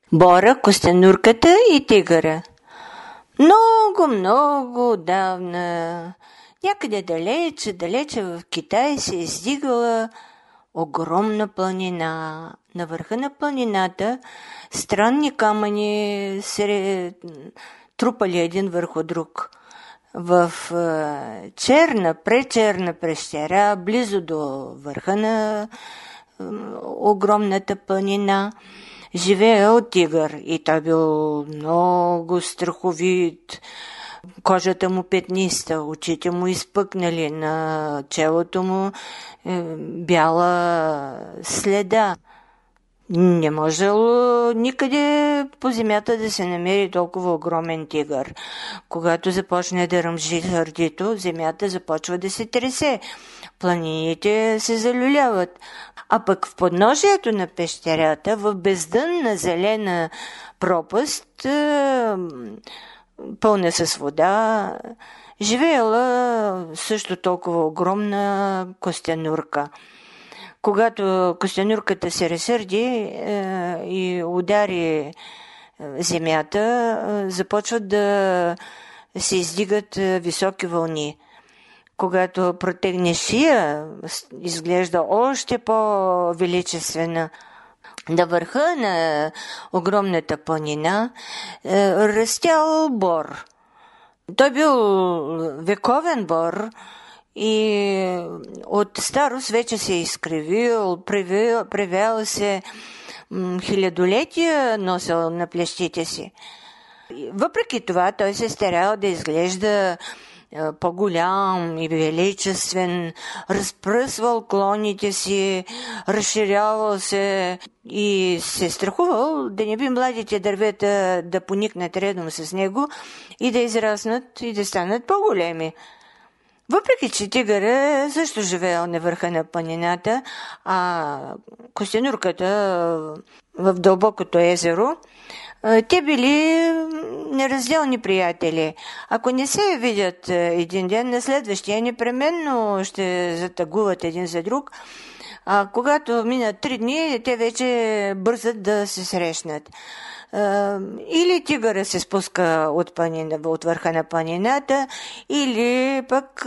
Бора, Костенурката и тигъра. Много отдавна, някъде далече в Китай се е издигала огромна планина. На върха на планината странни камъни се трупали един върху друг. В пречерна пещера, близо до върха на огромната планина, живеел тигър и той бил много страховит. Кожата му петниста, очите му изпъкнали, на челото му бяла следа. Не можело никъде по земята да се намери толкова огромен тигър. Когато започне да ръмжи сърдито, земята започва да се тресе. Планините се залюляват. А пък в подножието на пещерата, в бездънна зелена пропаст, пълна с вода, живеела също толкова огромна костенурка. Когато костенурката се разсърди и удари земята, започват да се издигат високи вълни. Когато протегне шия, изглежда още по-величествена. На върха на огромната планина растял бор. Той бил вековен бор и от старост вече се е изкривил, превял се, хилядолетия носил на плещите си. Въпреки това той се старал да изглежда по-голям и величествен, разпръсвал клоните си, разширявал се и се страхувал да не би младите дървета да поникнат редом с него и да израснат и да станат по-големи. Въпреки че тигъра също живеел на върха на планината, а костенурката в дълбокото езеро, те били неразделни приятели. Ако не се видят един ден, на следващия непременно ще затъгуват един за друг. А когато минат 3 дни, те вече бързат да се срещнат. Или тигъра се спуска от върха на планината, или пък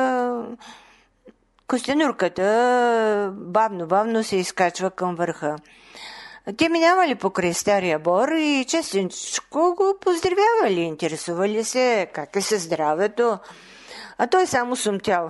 костенурката бавно се изкачва към върха. Те минавали покрай стария бор и честичко го поздравявали, интересували се как е със здравето. А той само сумтял.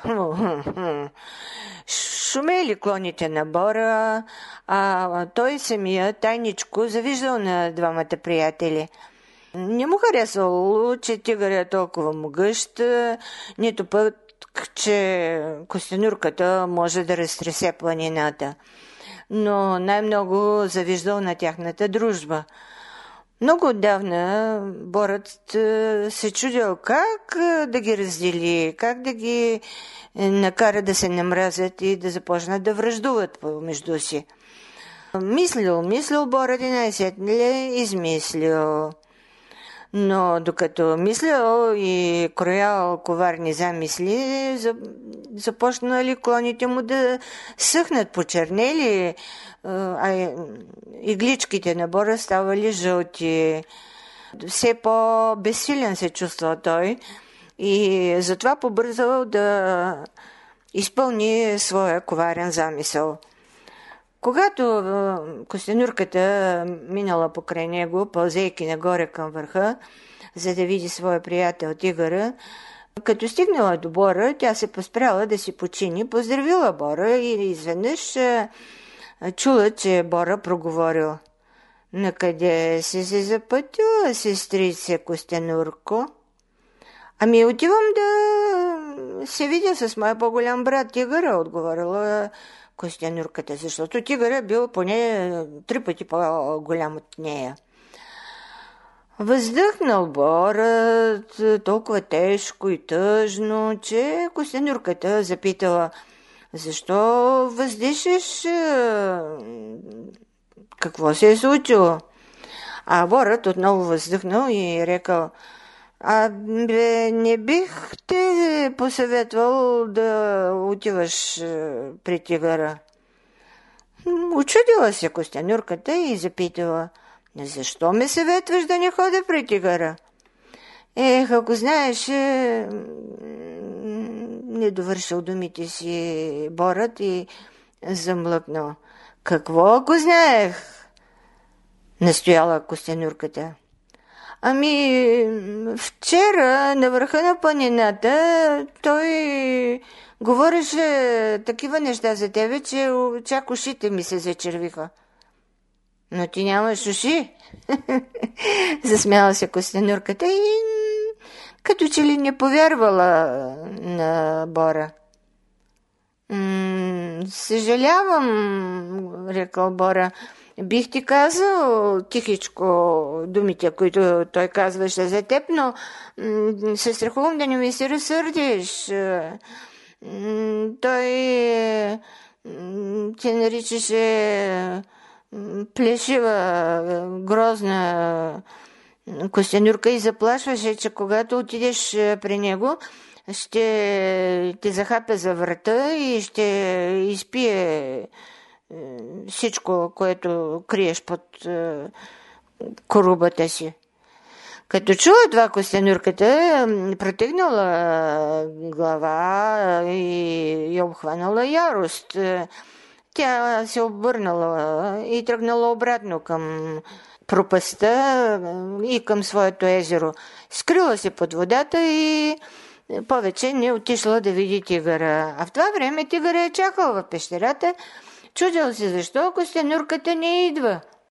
Шумели клоните на бора, а той самия тайничко завиждал на двамата приятели. Не му харесвало, че тигър е толкова могъщ, нито пък, че костенурката може да разтресе планината. Но най-много завиждал на тяхната дружба. Много отдавна борът се чудил как да ги раздели, как да ги накара да се намразят и да започнат да враждуват помежду си. Мислил борът и най-сетне измислил. Но докато мислял и кроял коварни замисли, започнали клоните му да съхнат, почернели, а игличките на бора ставали жълти. Все по-безсилен се чувствал той и затова побързал да изпълни своя коварен замисъл. Когато костенурката минала покрай него, пълзейки нагоре към върха, за да види своя приятел тигъра, като стигнала до бора, тя се поспряла да си почини, поздравила бора и изведнъж чула, че бора проговорил: „Накъде си се запътила, сестрице Костенурко?“ „Ами отивам да се видя с моя по-голям брат тигъра“, отговорила костенурката, защото тигъра бил поне 3 пъти по-голям от нея. Въздъхнал борът толкова тежко и тъжно, че костенурката запитала: „Защо въздишаш? Какво се е случило?“ А борът отново въздъхнал и рекал: „Не бих те посъветвал да отиваш при тигъра“. Учудила се костенурката и запитала: Защо ме съветваш да не ходя при тигъра? Ако знаеш, не довършил думите си Борът и замлъкнал. Какво ако знаех? Настояла Костенурката. Вчера на върха на планината той говореше такива неща за тебе, че чак ушите ми се зачервиха. Но ти нямаш уши. Засмяла се Костенурката и като че ли не повярвала на Бора. Съжалявам, рекал Бора. Бих ти казал тихичко думите, които той казваше за теб, но се страхувам да не ми се разсърдиш. Той те наричаше плешива, грозна Костенурка и заплашваше, че когато отидеш при него, ще те захапе за врата и ще изпие всичко, което криеш под корубата си. Като чула това, Костенурката протегнала глава и обхванала ярост. Тя се обърнала и тръгнала обратно към пропаста и към своето езеро. Скрила се под водата и повече не отишла да види тигъра. А в това време тигъра е чакал в пещерата. Чудил се защо Костенурката не идва.